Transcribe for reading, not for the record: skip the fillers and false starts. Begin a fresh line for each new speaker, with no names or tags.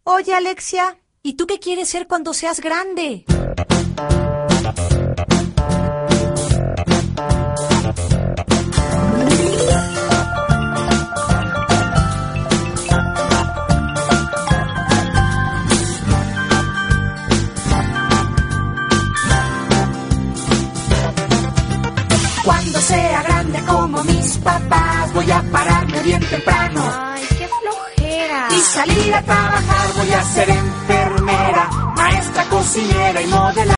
Oye, Alexia, ¿y tú qué quieres ser cuando seas grande?
Cuando sea grande como mis papás, voy a pararme bien temprano.
Ay, qué flojera.
Y salir a trabajar, voy a ser enfermera, maestra, cocinera y modelar.